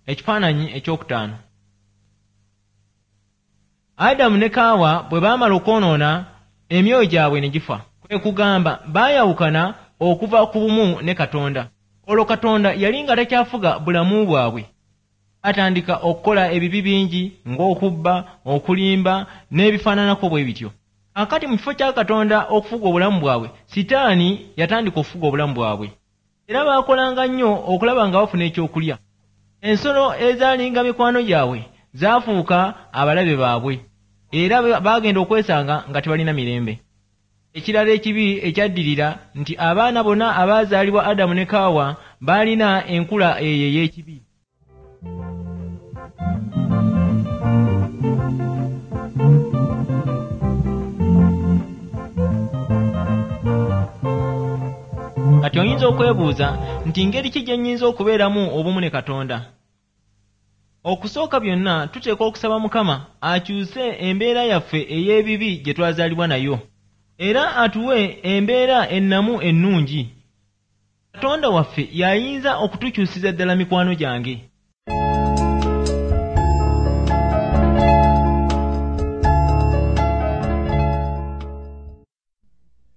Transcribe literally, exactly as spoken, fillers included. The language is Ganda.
Ekifaananyi ekyokutaano. Adamu ne Kaawa bwe baamala okwonoona, emyoyo gyabwe ne gifa. Kwe kugamba baayawukana okuva ku bumu ne Katonda. Olwo Katonda yali nga takyafuga bulamu bwabwe. Atandika okukola ebibi bingi ng'okubba, okulimba n'ebifaananako bwe bityo. Akati mu kifo kya Katonda okufuga obulamu bwabwe, Sitaani yatandika okufuga obulamu bwabwe. Era baakolanga nnyo okulaba nga bafuna ekyokulya. Ensolo ezaalinga mikwano gyabwe zaafuuka abalabe baabwe, era baagenda okwesanga nga tebalina mirembe. Ekirala ekibi ekyaddirira nti abaana bonna abaazaalibwa Adamu ne Kaawa baalina enkula eyo ey'ekibi. Kati oyinza okwebuuza nti ngeri ki gye nnyinza okubeeramu obumu ne Katonda? Okusooka byonna tuteekwa okusaba Mukama akyuse embeera yaffe ey'ebibi gye twazaalibwa nayo, era atuwe embeera ennamu ennungi. Katonda waffe y'ayinza okutukyusiza ddala mikwano gyange.